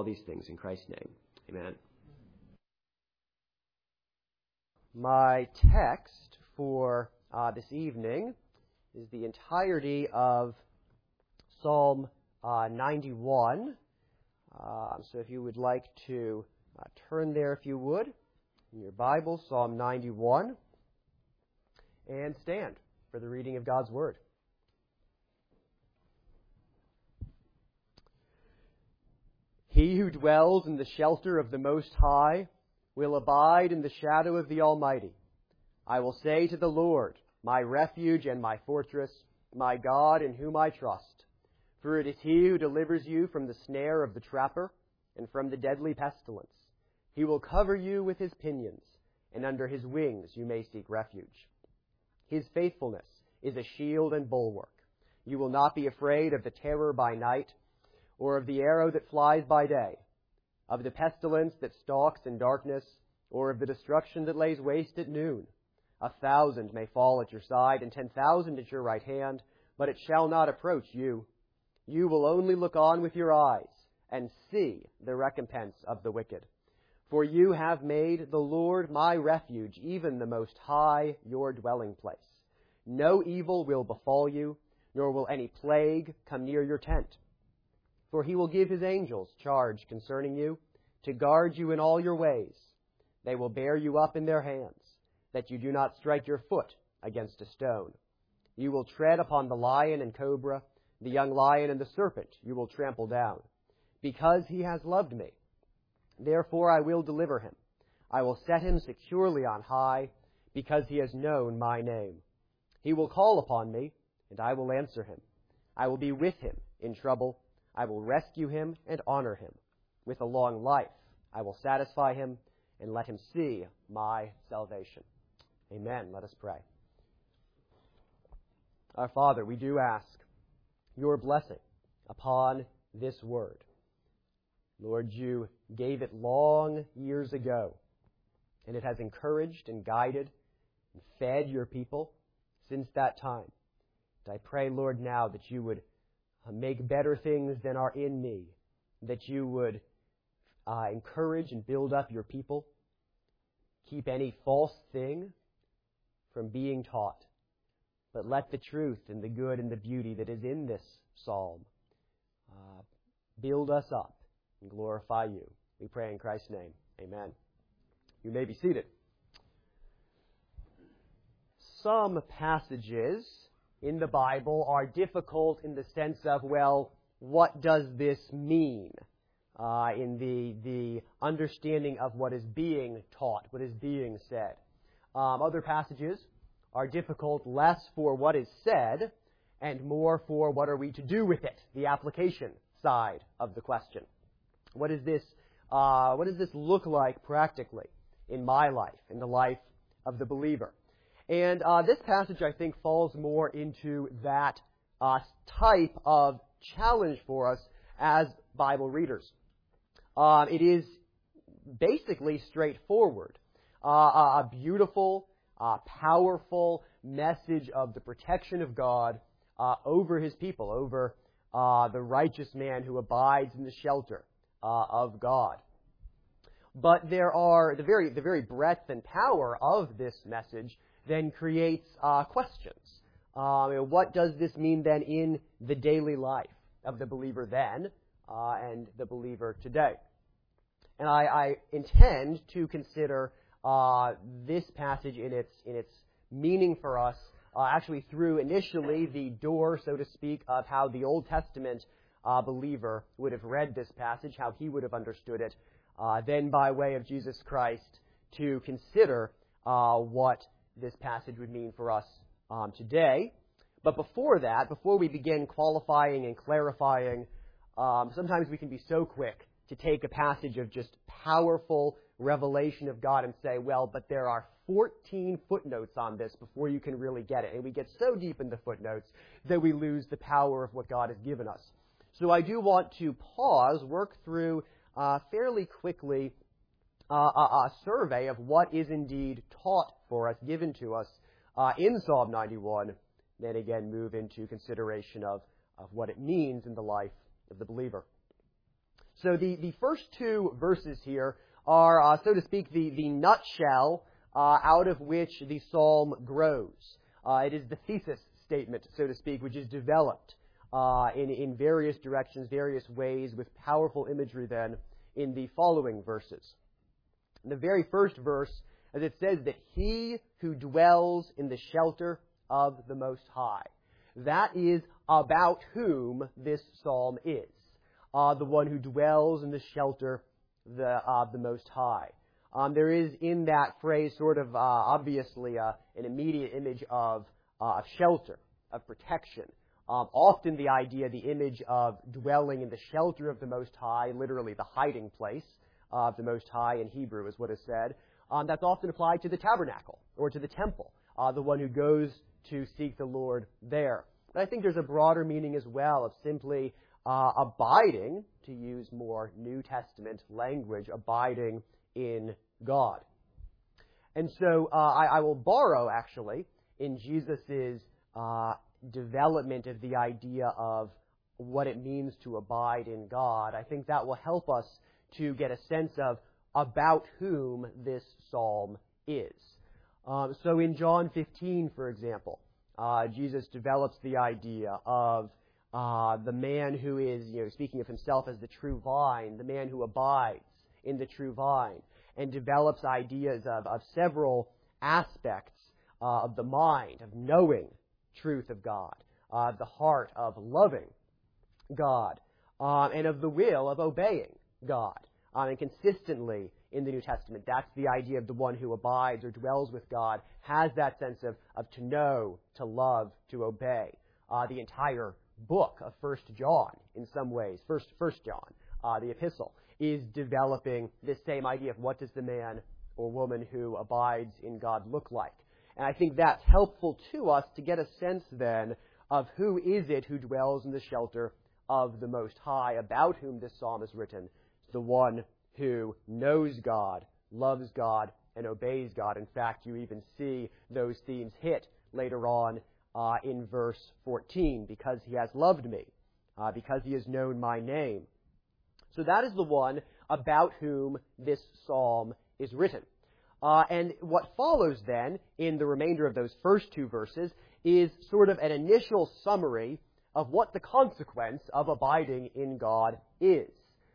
all these things in Christ's name. Amen. My text for this evening is the entirety of Psalm 91. So if you would like to turn there, if you would, in your Bible, Psalm 91, and stand for the reading of God's Word. He who dwells in the shelter of the Most High will abide in the shadow of the Almighty. I will say to the Lord, my refuge and my fortress, my God in whom I trust. For it is He who delivers you from the snare of the trapper and from the deadly pestilence. He will cover you with His pinions, and under His wings you may seek refuge. His faithfulness is a shield and bulwark. You will not be afraid of the terror by night, or of the arrow that flies by day, of the pestilence that stalks in darkness, or of the destruction that lays waste at noon. 1,000 may fall at your side, and 10,000 at your right hand, but it shall not approach you. You will only look on with your eyes, and see the recompense of the wicked. For you have made the Lord my refuge, even the Most High, your dwelling place. No evil will befall you, nor will any plague come near your tent. For He will give His angels charge concerning you, to guard you in all your ways. They will bear you up in their hands, that you do not strike your foot against a stone. You will tread upon the lion and cobra, the young lion and the serpent you will trample down. Because He has loved me, therefore I will deliver Him. I will set Him securely on high, because He has known my name. He will call upon me, and I will answer Him. I will be with Him in trouble. I will rescue Him and honor Him. With a long life I will satisfy Him and let Him see my salvation. Amen. Let us pray. Our Father, we do ask your blessing upon this word. Lord, you gave it long years ago, and it has encouraged and guided and fed your people since that time. And I pray, Lord, now that you would make better things than are in me, that you would encourage and build up your people, keep any false thing from being taught, but let the truth and the good and the beauty that is in this psalm build us up and glorify you. We pray in Christ's name. Amen. You may be seated. Some passages in the Bible are difficult in the sense of, well, what does this mean? In the understanding of what is being taught, what is being said. Other passages are difficult less for what is said and more for what are we to do with it, the application side of the question. What does this look like practically in my life, in the life of the believer? And this passage, I think, falls more into that type of challenge for us as Bible readers. It is basically straightforward. A beautiful, powerful message of the protection of God over His people, over the righteous man who abides in the shelter of God. But there are the very breadth and power of this message then creates questions. What does this mean then in the daily life of the believer then and the believer today? And I intend to consider this passage in its meaning for us actually through initially the door, so to speak, of how the Old Testament believer would have read this passage, how he would have understood it, then by way of Jesus Christ to consider what this passage would mean for us today. But before that, before we begin qualifying and clarifying, sometimes we can be so quick to take a passage of just powerful revelation of God and say, well, but there are 14 footnotes on this before you can really get it. And we get so deep in the footnotes that we lose the power of what God has given us. So I do want to pause, work through fairly quickly a survey of what is indeed taught for us, given to us in Psalm 91, then again move into consideration of what it means in the life of the believer. So the first two verses here are, so to speak, the nutshell out of which the psalm grows. It is the thesis statement, so to speak, which is developed in various directions, various ways, with powerful imagery then in the following verses. In the very first verse, as it says that he who dwells in the shelter of the Most High. That is about whom this psalm is. The one who dwells in the shelter of the Most High. There is in that phrase sort of obviously an immediate image of shelter, of protection. Often the idea, the image of dwelling in the shelter of the Most High, literally the hiding place of the Most High in Hebrew is what is said. That's often applied to the tabernacle or to the temple, the one who goes to seek the Lord there. But I think there's a broader meaning as well of simply abiding, to use more New Testament language, abiding in God. And so I will borrow, actually, in Jesus' development of the idea of what it means to abide in God. I think that will help us to get a sense of about whom this psalm is. So in John 15, for example, Jesus develops the idea of the man who is, speaking of himself as the true vine, the man who abides in the true vine, and develops ideas of several aspects of the mind, of knowing truth of God, of the heart of loving God, and of the will of obeying God. And consistently in the New Testament, that's the idea of the one who abides or dwells with God, has that sense of to know, to love, to obey. The entire book of 1 John, in some ways, First John, the epistle, is developing this same idea of what does the man or woman who abides in God look like. And I think that's helpful to us to get a sense then of who is it who dwells in the shelter of the Most High, about whom this psalm is written. The one who knows God, loves God, and obeys God. In fact, you even see those themes hit later on in verse 14, because he has loved me, because he has known my name. So that is the one about whom this psalm is written. And what follows then, in the remainder of those first two verses, is sort of an initial summary of what the consequence of abiding in God is.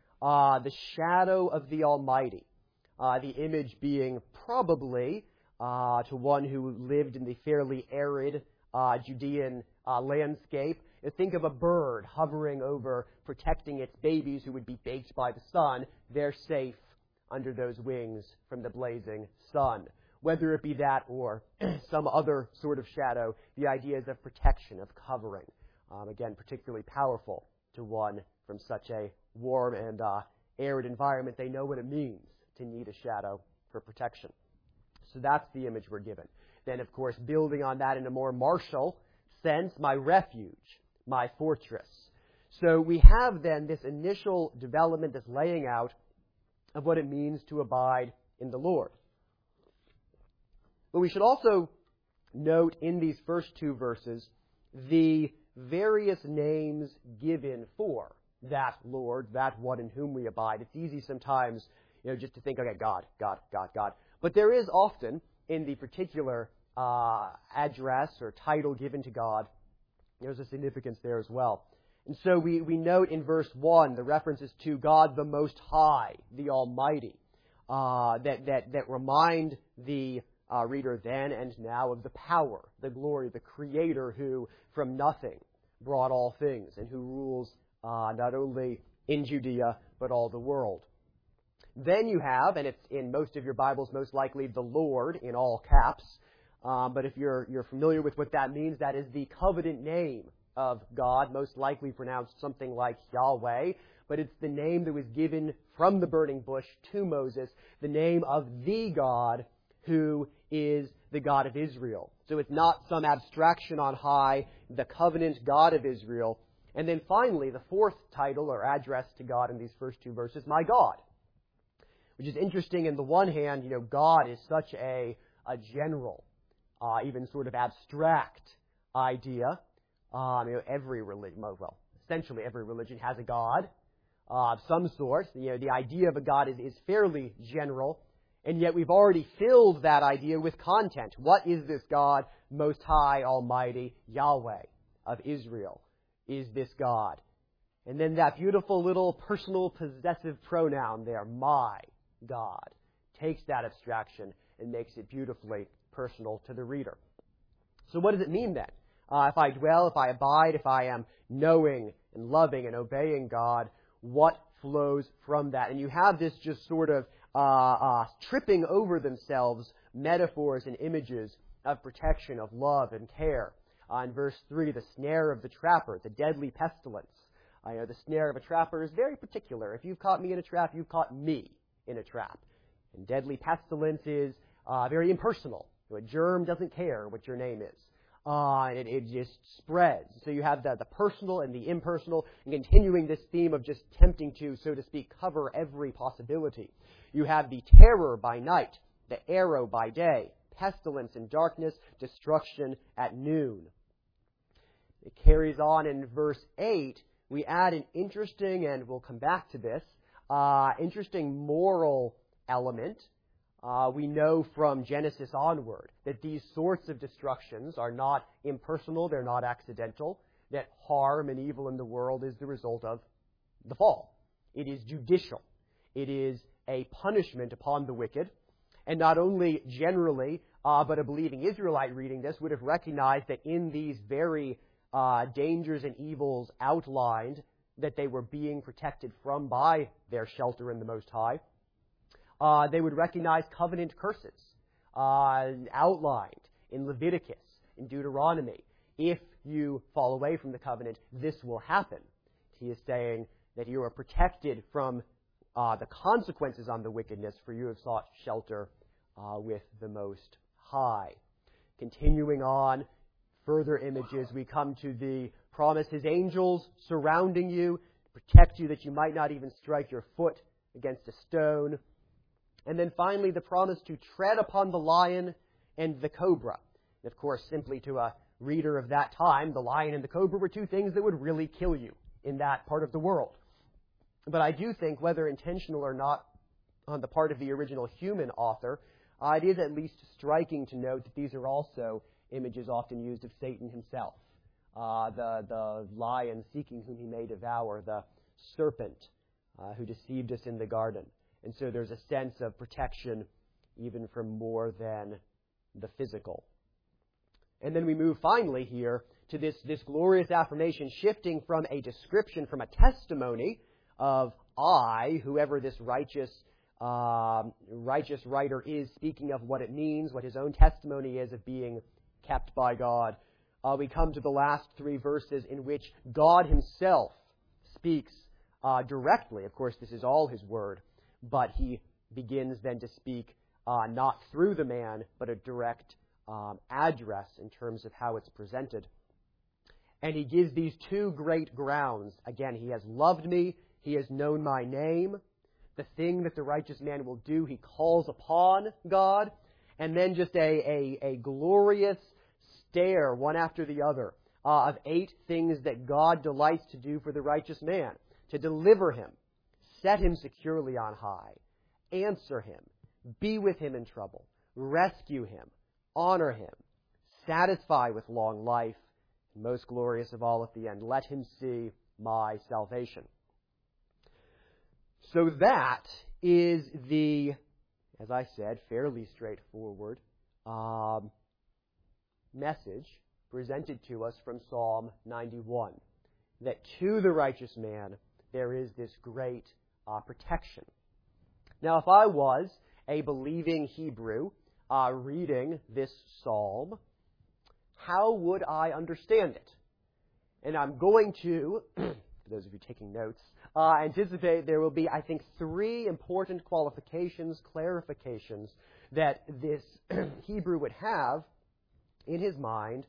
The shadow of the Almighty, the image being probably to one who lived in the fairly arid Judean landscape. Think of a bird hovering over, protecting its babies who would be baked by the sun. They're safe under those wings from the blazing sun. Whether it be that or some other sort of shadow, the idea is of protection, of covering. Again, particularly powerful to one from such a warm and arid environment. They know what it means to need a shadow for protection. So that's the image we're given. Then, of course, building on that in a more martial sense, my refuge, my fortress. So we have then this initial development, this laying out of what it means to abide in the Lord. But we should also note in these first two verses the various names given for that Lord, that one in whom we abide. It's easy sometimes, just to think, okay, God. But there is often, in the particular address or title given to God, there's a significance there as well. And so we note in verse 1 the references to God the Most High, the Almighty, that remind the reader then and now of the power, the glory, the Creator who from nothing brought all things and who rules not only in Judea but all the world. Then you have, and it's in most of your Bibles most likely, the Lord in all caps. But if you're familiar with what that means, that is the covenant name of God, most likely pronounced something like Yahweh. But it's the name that was given from the burning bush to Moses, the name of the God who is the God of Israel. So it's not some abstraction on high, the covenant God of Israel. And then finally, the fourth title or address to God in these first two verses, my God. Which is interesting. In the one hand, God is such a general, even sort of abstract idea. Every religion, essentially every religion has a God. of some sort. The idea of a God is fairly general, and yet we've already filled that idea with content. What is this God, Most High, Almighty, Yahweh of Israel? Is this God? And then that beautiful little personal possessive pronoun there, my God, takes that abstraction and makes it beautifully personal to the reader. So what does it mean then? If I dwell, if I abide, if I am knowing and loving and obeying God, what flows from that? And you have this just sort of tripping over themselves metaphors and images of protection, of love and care. In verse 3, the snare of the trapper, the deadly pestilence. The snare of a trapper is very particular. If you've caught me in a trap, you've caught me in a trap. And deadly pestilence is very impersonal. A germ doesn't care what your name is. It just spreads. So you have the personal and the impersonal, and continuing this theme of just tempting to, so to speak, cover every possibility. You have the terror by night, the arrow by day, pestilence in darkness, destruction at noon. It carries on in verse 8. We add an interesting, and we'll come back to this, interesting moral element. We know from Genesis onward that these sorts of destructions are not impersonal, they're not accidental, that harm and evil in the world is the result of the fall. It is judicial. It is a punishment upon the wicked. And not only generally, but a believing Israelite reading this would have recognized that in these very dangers and evils outlined, that they were being protected from by their shelter in the Most High. They would recognize covenant curses outlined in Leviticus, in Deuteronomy. If you fall away from the covenant, this will happen. He is saying that you are protected from the consequences on the wickedness, for you have sought shelter with the Most High. Continuing on, further images, we come to the promise, His angels surrounding you, protect you that you might not even strike your foot against a stone. And then finally, the promise to tread upon the lion and the cobra. And of course, simply to a reader of that time, the lion and the cobra were two things that would really kill you in that part of the world. But I do think, whether intentional or not on the part of the original human author, it is at least striking to note that these are also images often used of Satan himself. The lion seeking whom he may devour, the serpent who deceived us in the garden. And so there's a sense of protection even from more than the physical. And then we move finally here to this glorious affirmation, shifting from a description, from a testimony of I, whoever this righteous writer is, speaking of what it means, what his own testimony is of being kept by God. We come to the last three verses in which God himself speaks directly. Of course, this is all his word, but he begins then to speak not through the man, but a direct address in terms of how it's presented. And he gives these two great grounds. Again, he has loved me, he has known my name. The thing that the righteous man will do, he calls upon God. And then just a glorious stare, one after the other, of 8 things that God delights to do for the righteous man. To deliver him, set him securely on high, answer him, be with him in trouble, rescue him, honor him, satisfy with long life, and most glorious of all at the end, let him see my salvation. So that is the, as I said, fairly straightforward message presented to us from Psalm 91. That to the righteous man there is this great protection. Now, if I was a believing Hebrew reading this psalm, how would I understand it? And I'm going to, for those of you taking notes, anticipate there will be, I think, 3 important qualifications, clarifications that this Hebrew would have in his mind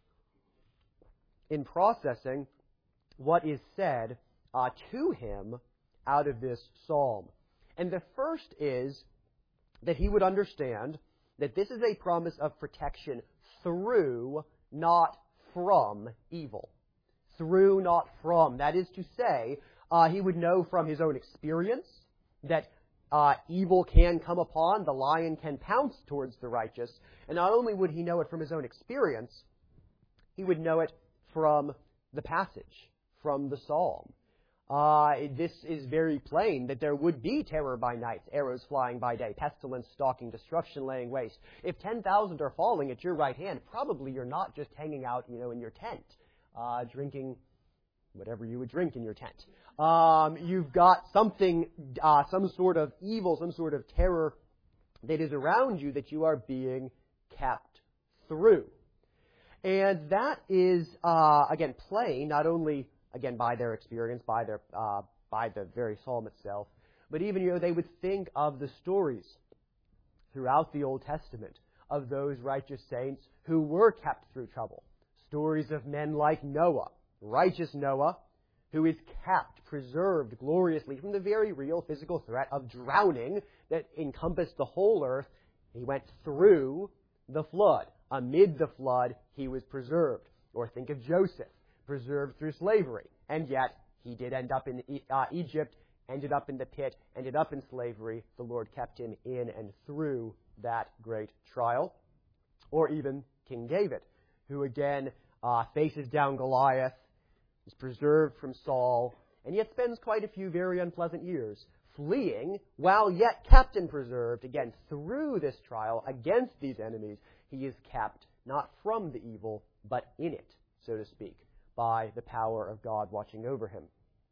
in processing what is said to him out of this psalm. And the first is that he would understand that this is a promise of protection through, not from, evil. Through, not from. That is to say, He would know from his own experience that evil can come upon, the lion can pounce towards the righteous. And not only would he know it from his own experience, he would know it from the passage, from the psalm. This is very plain that there would be terror by night, arrows flying by day, pestilence stalking, destruction laying waste. If 10,000 are falling at your right hand, probably you're not just hanging out, in your tent, drinking whatever you would drink in your tent. You've got something, some sort of evil, some sort of terror that is around you that you are being kept through. And that is, again, plain, not only, again, by their experience, by the very psalm itself, but even, they would think of the stories throughout the Old Testament of those righteous saints who were kept through trouble. Stories of men like Noah, righteous Noah, who is kept, preserved gloriously from the very real physical threat of drowning that encompassed the whole earth. He went through the flood. Amid the flood, he was preserved. Or think of Joseph, preserved through slavery. And yet, he did end up in Egypt, ended up in the pit, ended up in slavery. The Lord kept him in and through that great trial. Or even King David, who again faces down Goliath, is preserved from Saul, and yet spends quite a few very unpleasant years fleeing, while yet kept and preserved, again, through this trial against these enemies. He is kept not from the evil, but in it, so to speak, by the power of God watching over him.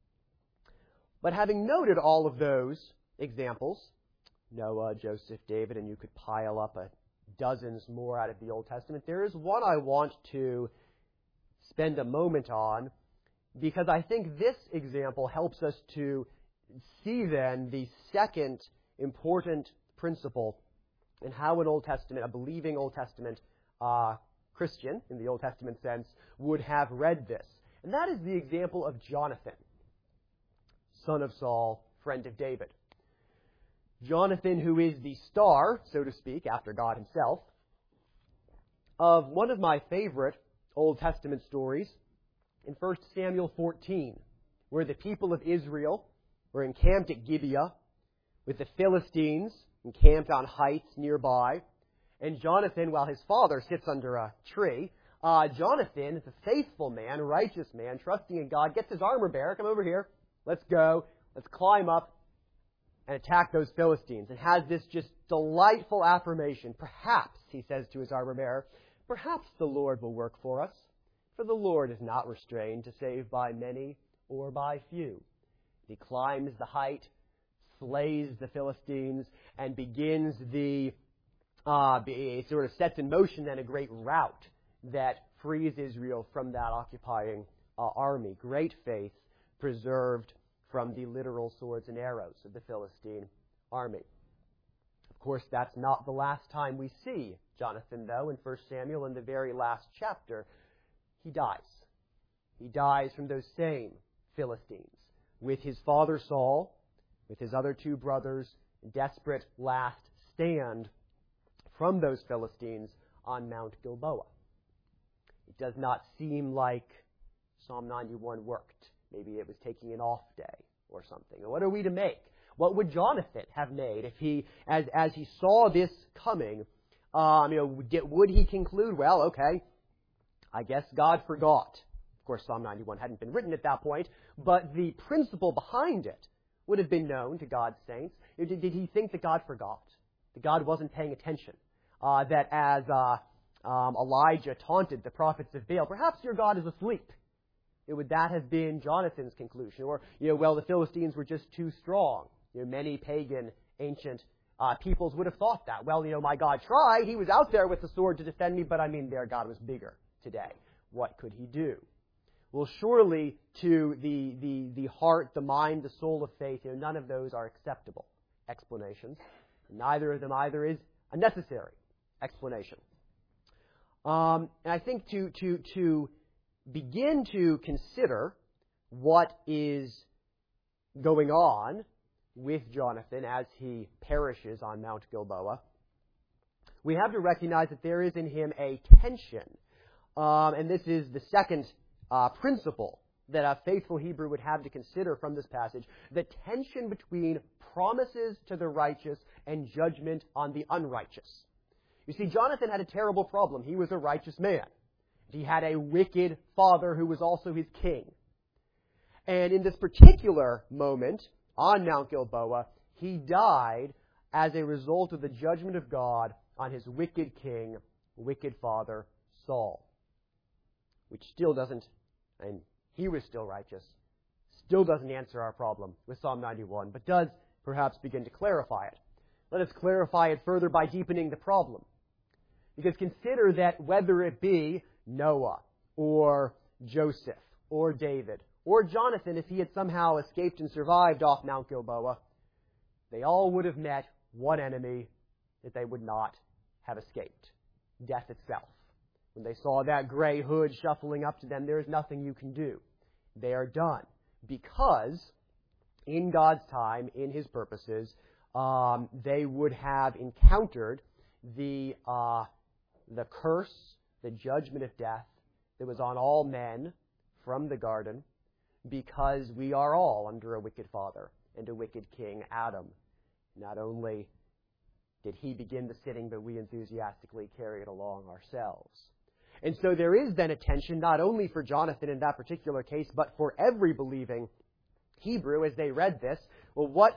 But having noted all of those examples, Noah, Joseph, David, and you could pile up dozens more out of the Old Testament, there is one I want to spend a moment on, because I think this example helps us to see then the second important principle in how an Old Testament, a believing Old Testament Christian, in the Old Testament sense, would have read this. And that is the example of Jonathan, son of Saul, friend of David. Jonathan, who is the star, so to speak, after God himself, of one of my favorite Old Testament stories in 1 Samuel 14, where the people of Israel were encamped at Gibeah with the Philistines encamped on heights nearby. And Jonathan, while his father sits under a tree, Jonathan is a faithful man, a righteous man, trusting in God, gets his armor bearer, come over here, let's go, let's climb up and attack those Philistines. And has this just delightful affirmation. Perhaps, he says to his armor bearer, perhaps the Lord will work for us. For the Lord is not restrained to save by many or by few. He climbs the height, slays the Philistines, and begins sort of sets in motion then a great rout that frees Israel from that occupying army. Great faith preserved from the literal swords and arrows of the Philistine army. Of course, that's not the last time we see Jonathan, though. In 1 Samuel, in the very last chapter, he dies. He dies from those same Philistines, with his father Saul, with his other two brothers, desperate last stand from those Philistines on Mount Gilboa. It does not seem like Psalm 91 worked. Maybe it was taking an off day or something. What are we to make? What would Jonathan have made if he, as he saw this coming, would he conclude, well, okay, I guess God forgot. Of course, Psalm 91 hadn't been written at that point, but the principle behind it would have been known to God's saints. Did he think that God forgot? That God wasn't paying attention? That as Elijah taunted the prophets of Baal, perhaps your God is asleep. Would that have been Jonathan's conclusion? Or, well, the Philistines were just too strong. Many pagan, ancient peoples would have thought that. Well, my God tried. He was out there with the sword to defend me, but their God was bigger today. What could he do? Well, surely to the heart, the mind, the soul of faith, none of those are acceptable explanations. Neither of them either is a necessary explanation. And I think to begin to consider what is going on with Jonathan as he perishes on Mount Gilboa, we have to recognize that there is in him a tension. And this is the second principle that a faithful Hebrew would have to consider from this passage, the tension between promises to the righteous and judgment on the unrighteous. You see, Jonathan had a terrible problem. He was a righteous man. He had a wicked father who was also his king. And in this particular moment, on Mount Gilboa, he died as a result of the judgment of God on his wicked king, wicked father, Saul. Which still doesn't, and he was still righteous, still doesn't answer our problem with Psalm 91, but does perhaps begin to clarify it. Let us clarify it further by deepening the problem. Because consider that whether it be Noah, or Joseph, or David, or Jonathan, if he had somehow escaped and survived off Mount Gilboa, they all would have met one enemy that they would not have escaped: death itself. When they saw that gray hood shuffling up to them, there is nothing you can do. They are done. Because in God's time, in His purposes, they would have encountered the curse, the judgment of death that was on all men from the garden, because we are all under a wicked father and a wicked king, Adam. Not only did he begin the sinning, but we enthusiastically carry it along ourselves. And so there is then a tension not only for Jonathan in that particular case, but for every believing Hebrew as they read this. Well, what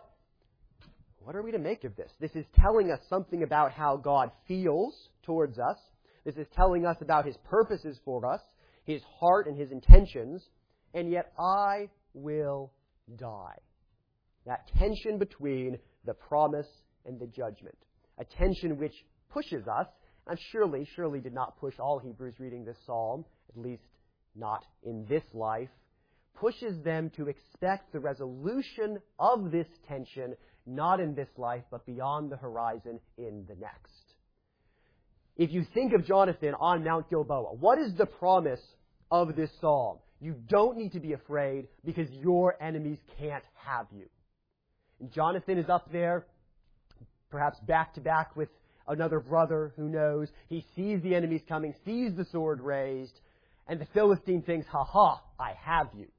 are we to make of this? This is telling us something about how God feels towards us. This is telling us about His purposes for us, His heart and His intentions, and yet I will die. That tension between the promise and the judgment. A tension which pushes us, and surely did not push all Hebrews reading this psalm, at least not in this life, pushes them to expect the resolution of this tension, not in this life, but beyond the horizon in the next. If you think of Jonathan on Mount Gilboa, what is the promise of this psalm? You don't need to be afraid because your enemies can't have you. And Jonathan is up there, perhaps back to back with another brother, who knows. He sees the enemies coming, sees the sword raised, and the Philistine thinks, "Ha, I have you."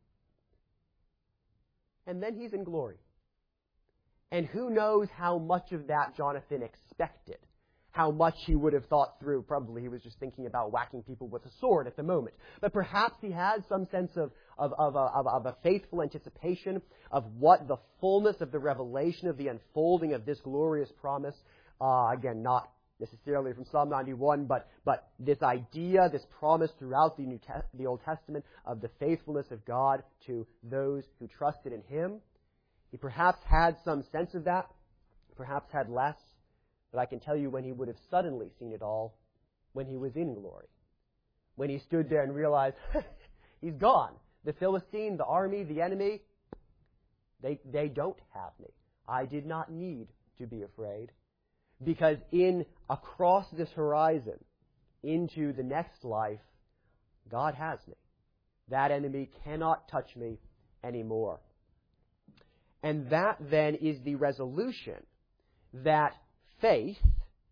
And then he's in glory. And who knows how much of that Jonathan expected, how much he would have thought through. Probably he was just thinking about whacking people with a sword at the moment. But perhaps he had some sense of a faithful anticipation of what the fullness of the revelation of the unfolding of this glorious promise. Again, not necessarily from Psalm 91, but this idea, this promise throughout the Old Testament of the faithfulness of God to those who trusted in Him. He perhaps had some sense of that, perhaps had less, but I can tell you when he would have suddenly seen it all, when he was in glory. When he stood there and realized, he's gone. The Philistine, the army, the enemy, they don't have me. I did not need to be afraid. Because across this horizon, into the next life, God has me. That enemy cannot touch me anymore. And that then is the resolution that faith,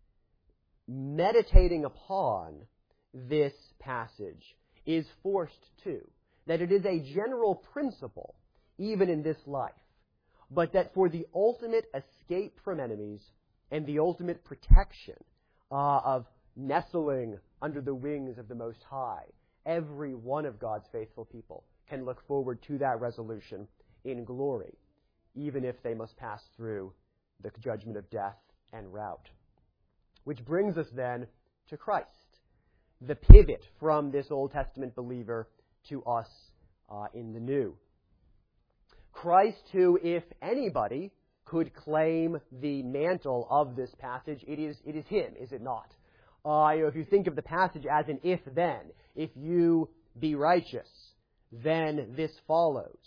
meditating upon this passage, is forced to. That it is a general principle, even in this life, but that for the ultimate escape from enemies and the ultimate protection of nestling under the wings of the Most High, every one of God's faithful people can look forward to that resolution in glory, even if they must pass through the judgment of death and rout. Which brings us then to Christ, the pivot from this Old Testament believer to us in the New. Christ, who, if anybody could claim the mantle of this passage, it is Him, is it not? If you think of the passage as an if-then, if you be righteous, then this follows.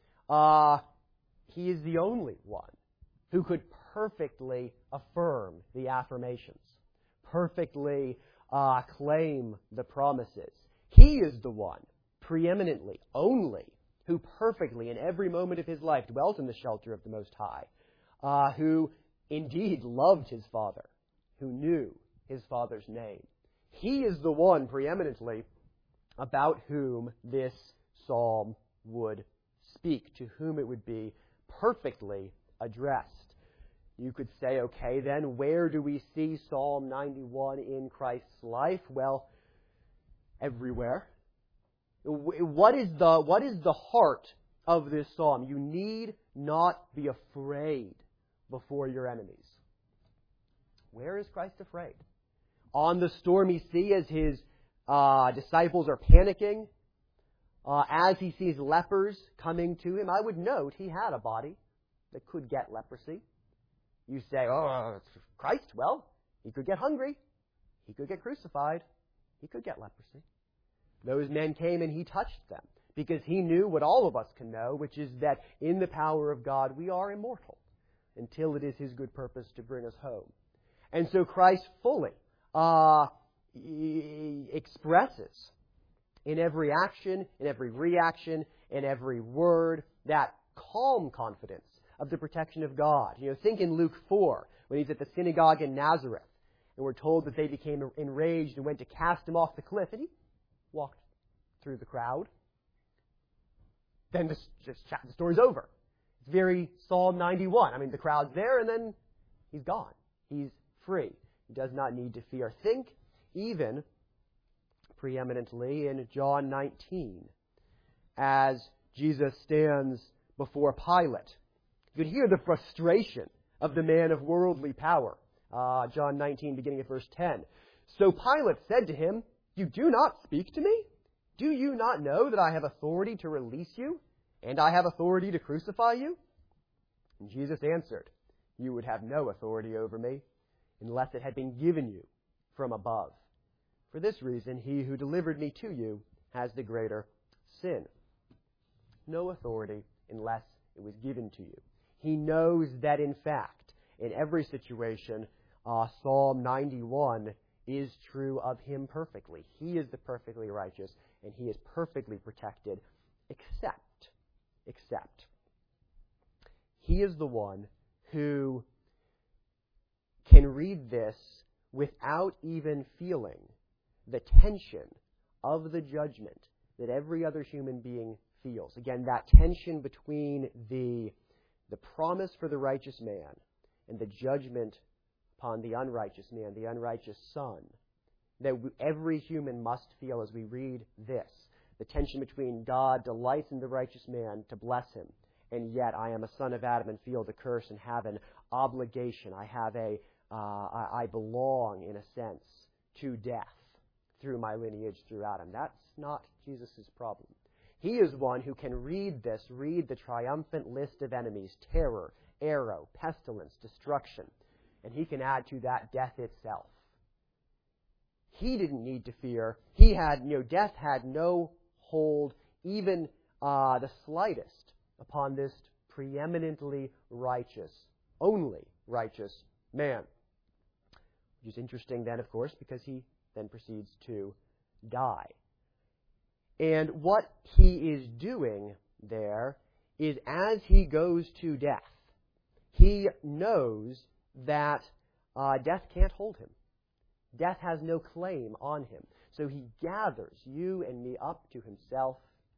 He is the only one who could perfectly affirm the affirmations, perfectly claim the promises. He is the one, preeminently, only, who perfectly, in every moment of his life, dwelt in the shelter of the Most High, who indeed loved his Father, who knew his Father's name. He is the one, preeminently, about whom this psalm would speak, to whom it would be perfectly addressed. You could say, okay, then, where do we see Psalm 91 in Christ's life? Well, everywhere. What is the heart of this psalm? You need not be afraid before your enemies. Where is Christ afraid? On the stormy sea as his disciples are panicking, as he sees lepers coming to him. I would note he had a body that could get leprosy. You say, oh, Christ, well, he could get hungry. He could get crucified. He could get leprosy. Those men came and he touched them because he knew what all of us can know, which is that in the power of God we are immortal until it is his good purpose to bring us home. And so Christ fully expresses in every action, in every reaction, in every word, that calm confidence of the protection of God. You know, think in Luke 4, when he's at the synagogue in Nazareth, and we're told that they became enraged and went to cast him off the cliff, and he walked through the crowd. Then the story's over. It's very Psalm 91. I mean, the crowd's there, and then he's gone. He's free. He does not need to fear. Think even preeminently in John 19, as Jesus stands before Pilate. You could hear the frustration of the man of worldly power. John 19, beginning at verse 10. So Pilate said to him, "You do not speak to me? Do you not know that I have authority to release you, and I have authority to crucify you?" And Jesus answered, "You would have no authority over me, unless it had been given you from above. For this reason, he who delivered me to you has the greater sin." No authority unless it was given to you. He knows that, in fact, in every situation, Psalm 91 is true of him perfectly. He is the perfectly righteous, and he is perfectly protected, except he is the one who can read this without even feeling the tension of the judgment that every other human being feels. Again, that tension between the promise for the righteous man and the judgment upon the unrighteous man, the unrighteous son, that every human must feel as we read this. The tension between God delights in the righteous man to bless him, and yet I am a son of Adam and feel the curse and have an obligation. I belong, in a sense, to death through my lineage through Adam. That's not Jesus' problem. He is one who can read the triumphant list of enemies, terror, arrow, pestilence, destruction, and he can add to that death itself. He didn't need to fear. Death had no hold, even the slightest, upon this preeminently righteous, only righteous man. Which is interesting then, of course, because he then proceeds to die. And what he is doing there is, as he goes to death, he knows that death can't hold him. Death has no claim on him. So he gathers you and me up to himself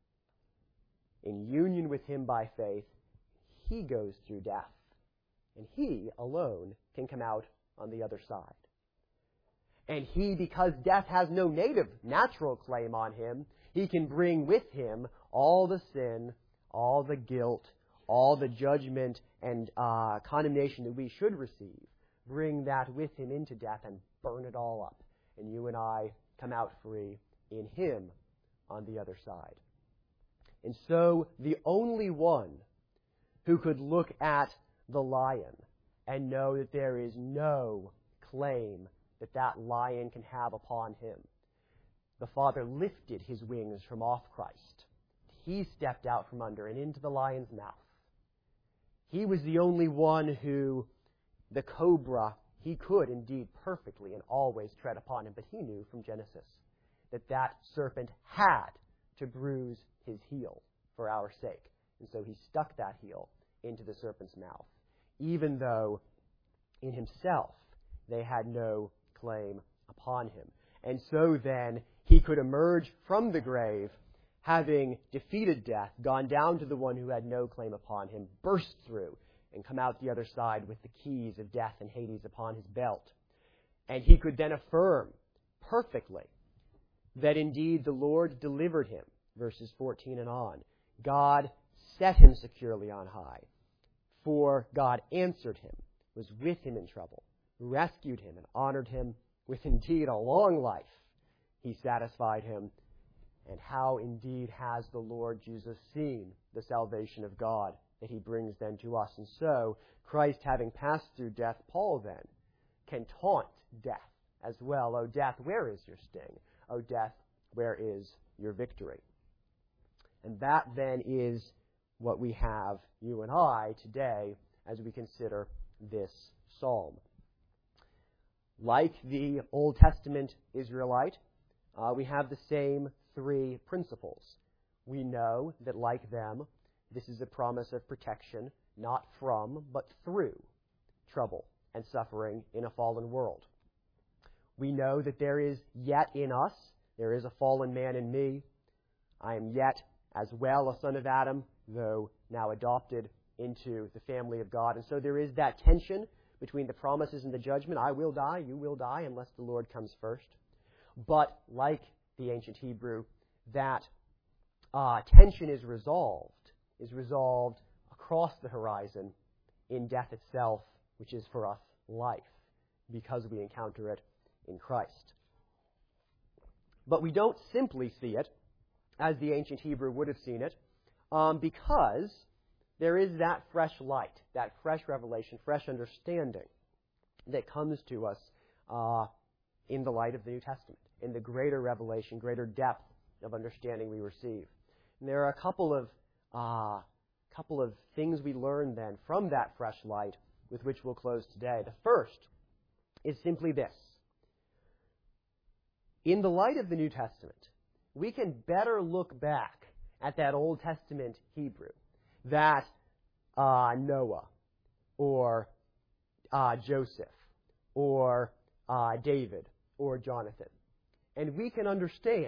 in union with him by faith. He goes through death, and he alone can come out on the other side. And he, because death has no natural claim on him, he can bring with him all the sin, all the guilt, all the judgment and condemnation that we should receive. Bring that with him into death and burn it all up. And you and I come out free in him on the other side. And so the only one who could look at the lion and know that there is no claim that lion can have upon him, the Father lifted his wings from off Christ. He stepped out from under and into the lion's mouth. He was the only one who, the cobra, he could indeed perfectly and always tread upon him, but he knew from Genesis that serpent had to bruise his heel for our sake. And so he stuck that heel into the serpent's mouth, even though in himself they had no claim upon him. And so then he could emerge from the grave having defeated death, gone down to the one who had no claim upon him, burst through and come out the other side with the keys of death and Hades upon his belt. And he could then affirm perfectly that indeed the Lord delivered him, verses 14 and on. God set him securely on high, for God answered him, was with him in trouble, rescued him, and honored him with indeed a long life. He satisfied him. And how indeed has the Lord Jesus seen the salvation of God that he brings then to us? And so, Christ having passed through death, Paul then can taunt death as well. O death, where is your sting? O death, where is your victory? And that then is what we have, you and I, today as we consider this psalm. Like the Old Testament Israelite, we have the same three principles. We know that, like them, this is a promise of protection, not from, but through trouble and suffering in a fallen world. We know that there is yet in us, there is a fallen man in me. I am yet as well a son of Adam, though now adopted into the family of God. And so there is that tension between the promises and the judgment. I will die, you will die, unless the Lord comes first. But like the ancient Hebrew, that tension is resolved across the horizon in death itself, which is for us life, because we encounter it in Christ. But we don't simply see it as the ancient Hebrew would have seen it, because there is that fresh light, that fresh revelation, fresh understanding that comes to us in the light of the New Testament, in the greater revelation, greater depth of understanding we receive. And there are a couple of things we learn then from that fresh light with which we'll close today. The first is simply this. In the light of the New Testament, we can better look back at that Old Testament Hebrew, that Noah, or Joseph, or David, or Jonathan. And we can understand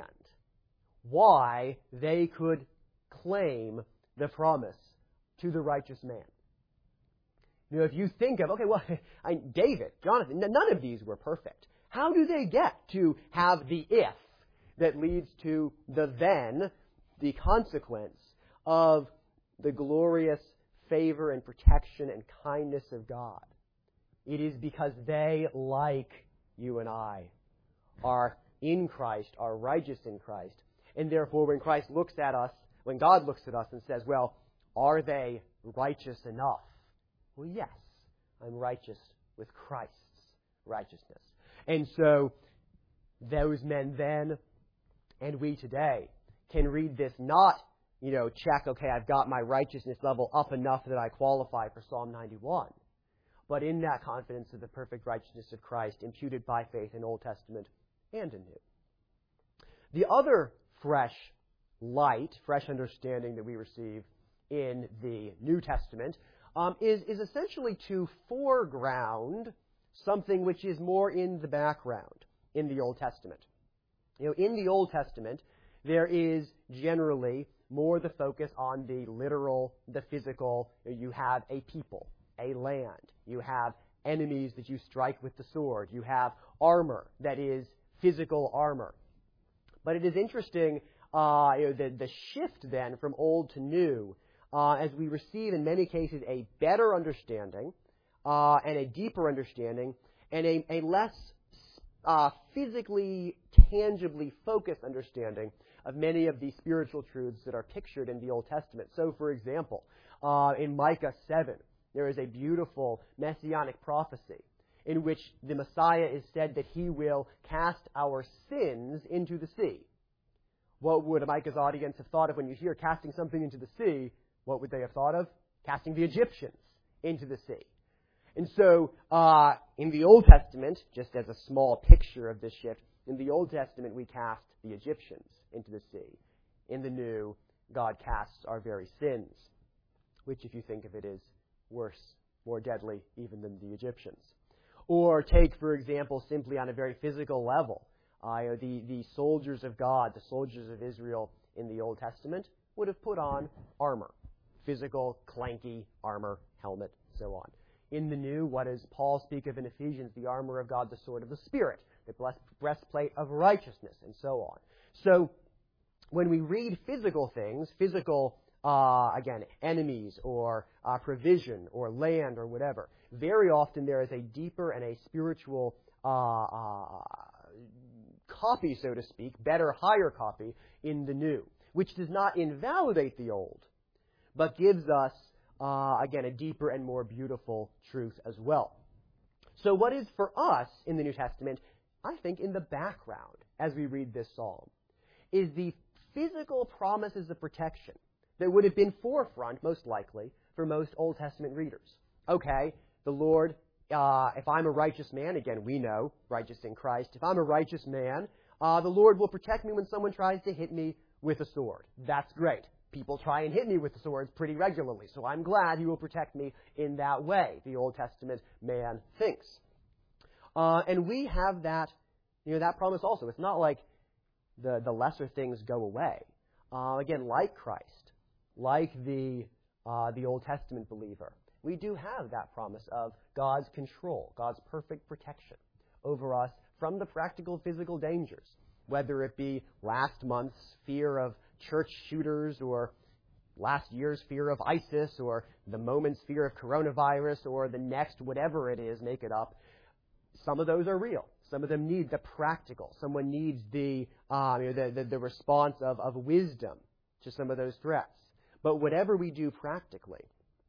why they could claim the promise to the righteous man. You know, if you think of, David, Jonathan, none of these were perfect. How do they get to have the if that leads to the then, the consequence of the glorious favor and protection and kindness of God? It is because they, like you and I, are in Christ, are righteous in Christ. And therefore, when Christ looks at us, when God looks at us and says, well, are they righteous enough? Well, yes, I'm righteous with Christ's righteousness. And so, those men then, and we today, can read this not, check, okay, I've got my righteousness level up enough that I qualify for Psalm 91. But in that confidence of the perfect righteousness of Christ, imputed by faith in Old Testament and in New. The other fresh light, fresh understanding that we receive in the New Testament is essentially to foreground something which is more in the background in the Old Testament. In the Old Testament, there is generally more the focus on the literal, the physical. You have a people, a land. You have enemies that you strike with the sword. You have armor that is physical armor. But it is interesting, the shift then from old to new, as we receive in many cases a better understanding and a deeper understanding and a less physically, tangibly focused understanding of many of the spiritual truths that are pictured in the Old Testament. So, for example, in Micah 7, there is a beautiful messianic prophecy in which the Messiah is said that he will cast our sins into the sea. What would Micah's audience have thought of when you hear casting something into the sea? What would they have thought of? Casting the Egyptians into the sea. And so, in the Old Testament, just as a small picture of this shift, in the Old Testament we cast the Egyptians into the sea. In the New, God casts our very sins, which, if you think of it, is worse, more deadly even than the Egyptians. Or take, for example, simply on a very physical level, the soldiers of God, the soldiers of Israel in the Old Testament would have put on armor, physical, clanky armor, helmet, so on. In the New, what does Paul speak of in Ephesians? The armor of God, the sword of the Spirit, the breastplate of righteousness, and so on. So when we read physical things, again, enemies or provision or land or whatever, very often there is a deeper and a spiritual copy, so to speak, better, higher copy in the New, which does not invalidate the Old, but gives us, again, a deeper and more beautiful truth as well. So what is for us in the New Testament, I think, in the background as we read this psalm, is the physical promises of protection that would have been forefront, most likely, for most Old Testament readers. Okay, the Lord, if I'm a righteous man, again, we know, righteous in Christ, if I'm a righteous man, the Lord will protect me when someone tries to hit me with a sword. That's great. People try and hit me with the swords pretty regularly, so I'm glad He will protect me in that way, the Old Testament man thinks. And we have that, that promise also. It's not like the lesser things go away. Again, like Christ, like the Old Testament believer, we do have that promise of God's control, God's perfect protection over us from the practical physical dangers, whether it be last month's fear of church shooters or last year's fear of ISIS or the moment's fear of coronavirus or the next whatever it is, make it up. Some of those are real. Some of them need the practical. Someone needs the response of wisdom to some of those threats. But whatever we do practically,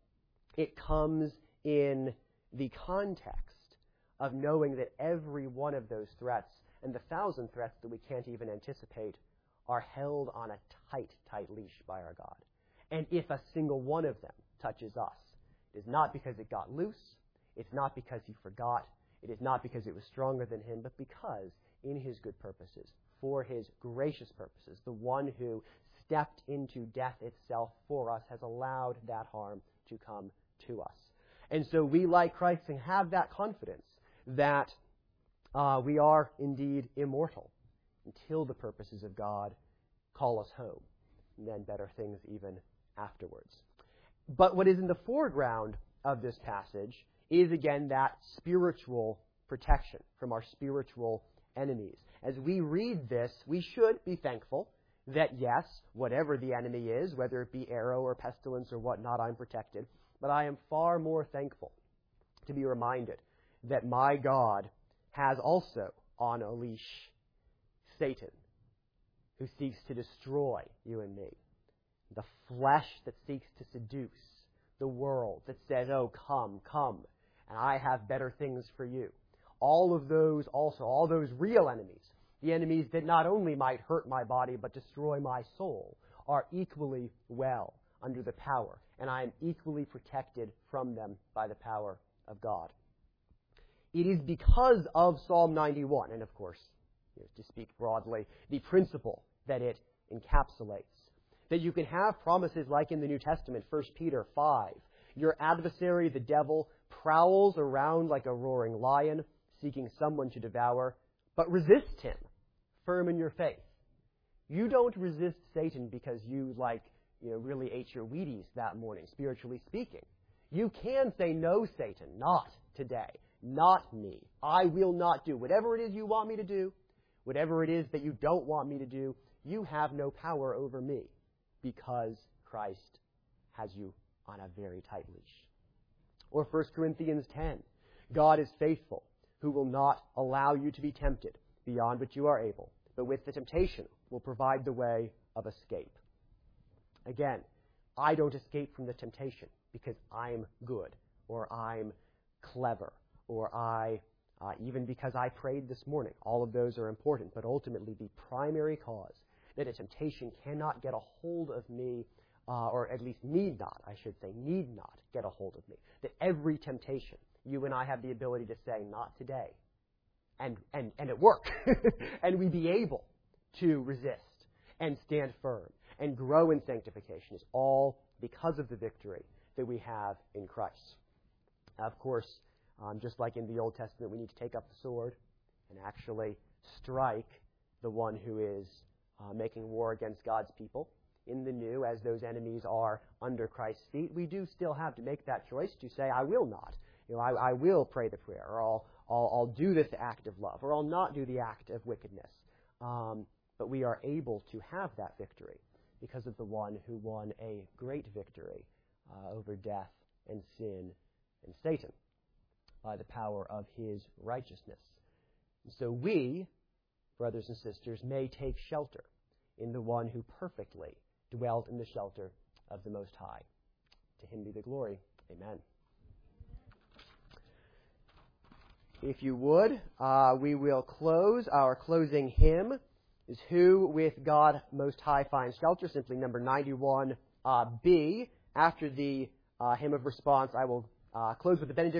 it comes in the context of knowing that every one of those threats and the 1,000 threats that we can't even anticipate are held on a tight, tight leash by our God. And if a single one of them touches us, it is not because it got loose, it's not because He forgot, it is not because it was stronger than Him, but because in His good purposes, for His gracious purposes, the one who stepped into death itself for us has allowed that harm to come to us. And so we, like Christ, can have that confidence that we are indeed immortal until the purposes of God call us home, and then better things even afterwards. But what is in the foreground of this passage is, again, that spiritual protection from our spiritual enemies. As we read this, we should be thankful that, yes, whatever the enemy is, whether it be arrow or pestilence or whatnot, I'm protected. But I am far more thankful to be reminded that my God has also on a leash Satan, who seeks to destroy you and me. The flesh that seeks to seduce. The world that says, oh, come, come, and I have better things for you. All of those also, all those real enemies, the enemies that not only might hurt my body but destroy my soul, are equally well under the power, and I am equally protected from them by the power of God. It is because of Psalm 91, and of course, to speak broadly, the principle that it encapsulates, that you can have promises like in the New Testament, 1 Peter 5. Your adversary, the devil, prowls around like a roaring lion, seeking someone to devour, but resist him, firm in your faith. You don't resist Satan because you really ate your Wheaties that morning, spiritually speaking. You can say, no, Satan, not today, not me. I will not do whatever it is you want me to do, whatever it is that you don't want me to do. You have no power over me because Christ has you on a very tight leash. Or 1 Corinthians 10, God is faithful, who will not allow you to be tempted beyond what you are able, but with the temptation will provide the way of escape. Again, I don't escape from the temptation because I'm good, or I'm clever, or even because I prayed this morning. All of those are important, but ultimately the primary cause that a temptation cannot get a hold of me, or at least need not get a hold of me. That every temptation, you and I have the ability to say, not today, and it work, and we be able to resist and stand firm and grow in sanctification is all because of the victory that we have in Christ. Of course, just like in the Old Testament, we need to take up the sword and actually strike the one who is making war against God's people. In the new, as those enemies are under Christ's feet, we do still have to make that choice to say, I will not. I will pray the prayer, or I'll do this act of love, or I'll not do the act of wickedness. But we are able to have that victory because of the one who won a great victory over death and sin and Satan by the power of his righteousness. And so we, brothers and sisters, may take shelter in the one who perfectly dwelt in the shelter of the Most High. To him be the glory. Amen. If you would, we will close. Our closing hymn is Who with God Most High Finds Shelter, simply number 91B. After the hymn of response, I will close with the benediction.